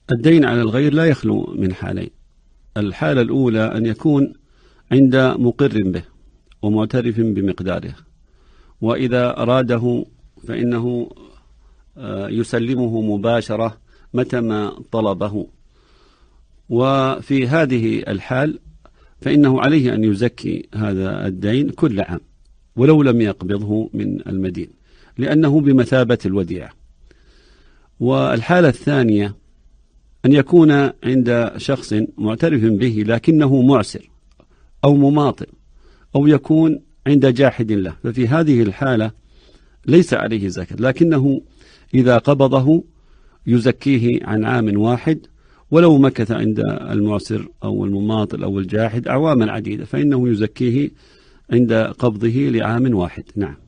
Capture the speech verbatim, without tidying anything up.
الدين على الغير لا يخلو من حالين. الحالة الأولى أن يكون عند مقر به ومعترف بمقداره، وإذا أراده فإنه يسلمه مباشرة متى طلبه، وفي هذه الحال فإنه عليه أن يزكي هذا الدين كل عام ولو لم يقبضه من المدين، لأنه بمثابة الوديعة. والحالة الثانية أن يكون عند شخص معترف به لكنه معسر أو مماطل، أو يكون عند جاحد له، ففي هذه الحالة ليس عليه زكاة، لكنه إذا قبضه يزكيه عن عام واحد ولو مكث عند المعسر أو المماطل أو الجاحد أعواما عديدة، فإنه يزكيه عند قبضه لعام واحد. نعم.